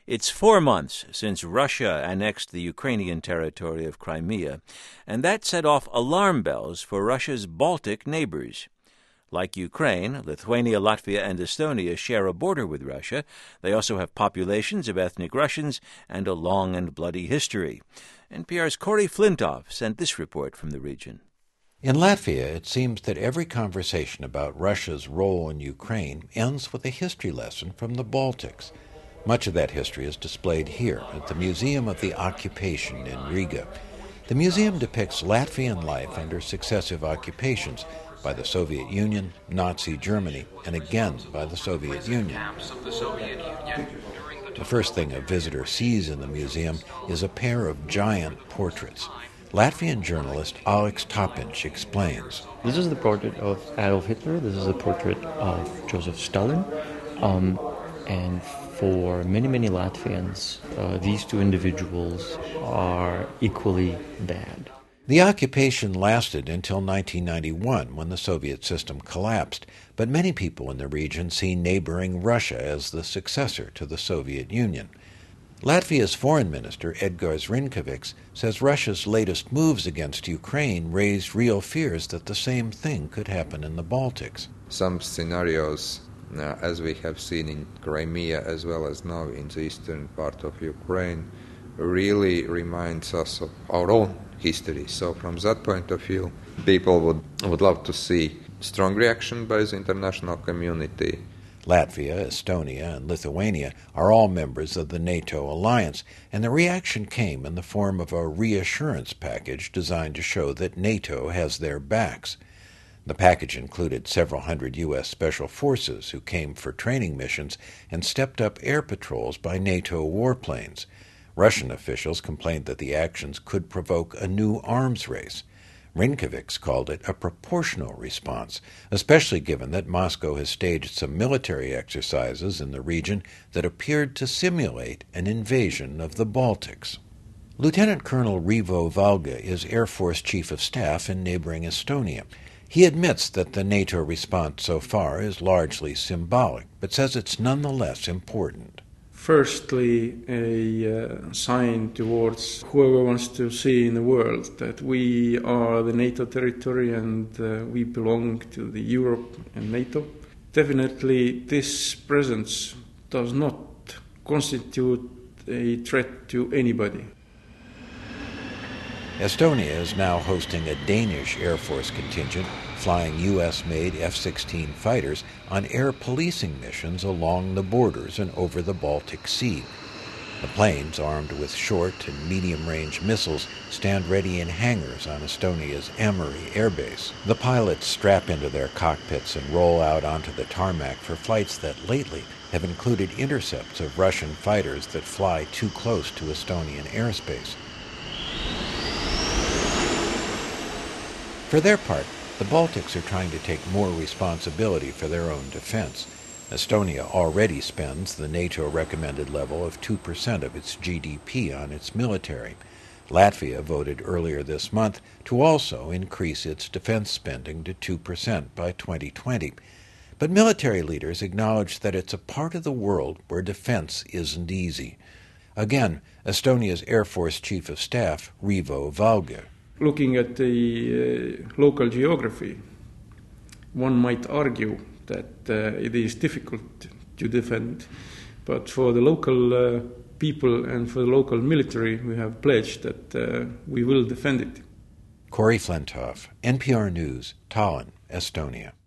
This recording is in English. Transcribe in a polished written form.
It's 4 months since Russia annexed the Ukrainian territory of Crimea, and that set off alarm bells for Russia's Baltic neighbors. Like Ukraine, Lithuania, Latvia, and Estonia share a border with Russia. They also have populations of ethnic Russians and a long and bloody history. NPR's Corey Flintoff sent this report from the region. In Latvia, it seems that every conversation about Russia's role in Ukraine ends with a history lesson from the Baltics. Much of that history is displayed here at the Museum of the Occupation in Riga. The museum depicts Latvian life under successive occupations by the Soviet Union, Nazi Germany, and again by the Soviet Union. The first thing a visitor sees in the museum is a pair of giant portraits. Latvian journalist Alex Topinch explains. This is the portrait of Adolf Hitler. This is a portrait of Joseph Stalin. And for many, many Latvians, these two individuals are equally bad. The occupation lasted until 1991, when the Soviet system collapsed, but many people in the region see neighboring Russia as the successor to the Soviet Union. Latvia's foreign minister, Edgars Rinkevics, says Russia's latest moves against Ukraine raised real fears that the same thing could happen in the Baltics. Some scenarios, as we have seen in Crimea as well as now in the eastern part of Ukraine, really reminds us of our own history. So from that point of view, people would love to see strong reaction by the international community. Latvia, Estonia, and Lithuania are all members of the NATO alliance, and the reaction came in the form of a reassurance package designed to show that NATO has their backs. The package included several hundred U.S. Special Forces who came for training missions and stepped up air patrols by NATO warplanes. Russian officials complained that the actions could provoke a new arms race. Rinkevics called it a proportional response, especially given that Moscow has staged some military exercises in the region that appeared to simulate an invasion of the Baltics. Lieutenant Colonel Rivo Valga is Air Force Chief of Staff in neighboring Estonia. He admits that the NATO response so far is largely symbolic, but says it's nonetheless important. Firstly, a sign towards whoever wants to see in the world that we are the NATO territory and we belong to the Europe and NATO. Definitely, this presence does not constitute a threat to anybody. Estonia is now hosting a Danish Air Force contingent flying U.S.-made F-16 fighters on air policing missions along the borders and over the Baltic Sea. The planes, armed with short and medium-range missiles, stand ready in hangars on Estonia's Ämari Air Base. The pilots strap into their cockpits and roll out onto the tarmac for flights that lately have included intercepts of Russian fighters that fly too close to Estonian airspace. For their part, the Baltics are trying to take more responsibility for their own defense. Estonia already spends the NATO-recommended level of 2% of its GDP on its military. Latvia voted earlier this month to also increase its defense spending to 2% by 2020. But military leaders acknowledge that it's a part of the world where defense isn't easy. Again, Estonia's Air Force Chief of Staff, Rivo Valga. Looking at the local geography, one might argue that it is difficult to defend, but for the local people and for the local military, we have pledged that we will defend it. Corey Flintoff, NPR News, Tallinn, Estonia.